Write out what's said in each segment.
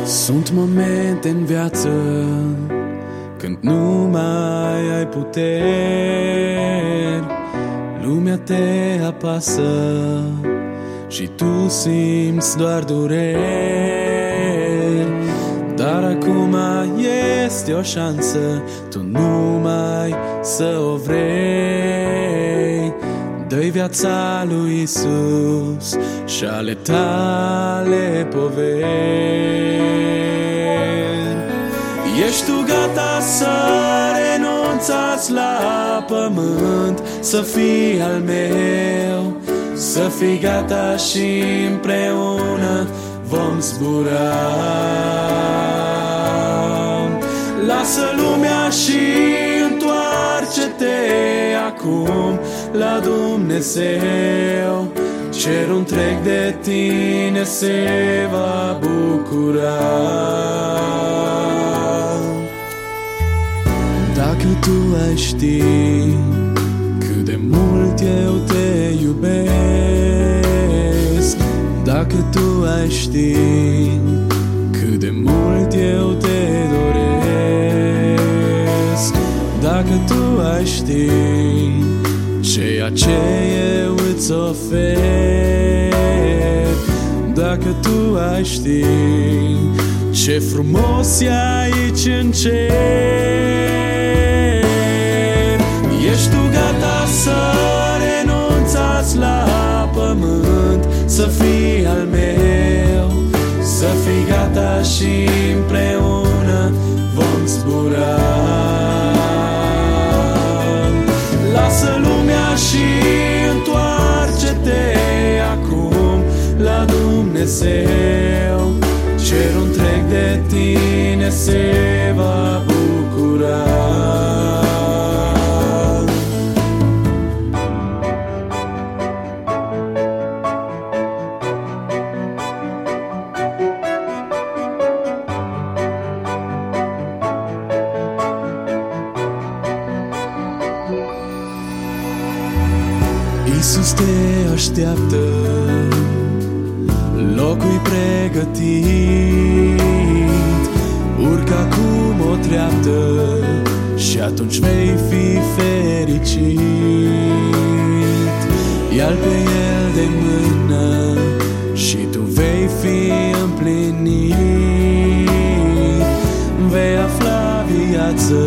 Sunt momente în viață când nu mai ai puteri, lumea te apasă și tu simți doar dureri. Dar acum este o șansă, tu numai să o vrei. Dă-i viața lui Iisus și ale tale poveri. Ești tu gata să renunțați la pământ, să fii al meu, să fii gata și împreună vom zbura. Lasă lumea și întoarce-te acum la Dumnezeu. Cerul întreg de tine se va bucura. Dacă tu ai ști cât de mult eu te iubesc, dacă tu ai ști cât de mult eu te doresc, dacă tu ai ști ceea ce eu îți ofer, dacă tu ai ști ce frumos e aici în cer. Ești tu gata să renunțați la pământ, să fii al meu, să fii gata și împreună vom zbura. Lasă lumea și întoarce-te acum la Dumnezeu. Cerul întreg de tine se va bucura. Iisus te așteaptă, locul-i pregătit. Urcă acum o treaptă și atunci vei fi fericit. Ia-l pe el de mână și tu vei fi împlinit. Vei afla viață,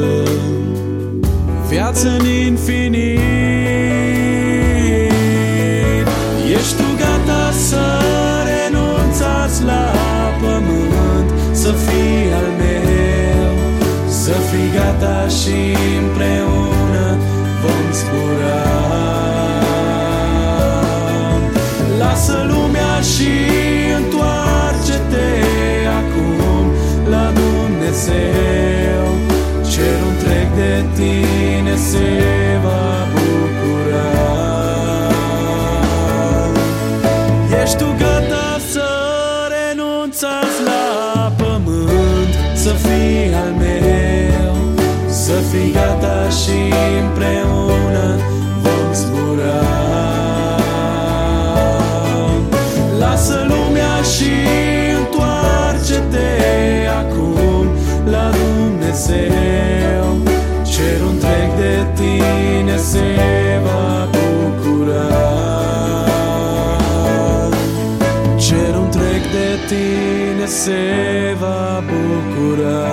viață în infinit. Ești tu gata să renunțați la pământ, să fii al meu, să fii gata și împreună vom zbura. Lasă lumea și întoarce-te acum la Dumnezeu. Cerul întreg de tine se va bucura. Ești tu gata să renunțați la pământ, să fii al meu, să fii gata și împreună vom zbura. Lasă lumea și întoarce-te acum la Dumnezeu. Cerul întreg de tine se va bucura. Cerul întreg de tine se va bucura.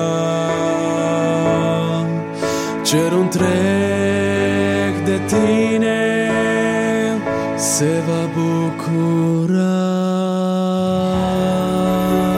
Cerul întreg de tine se va bucura.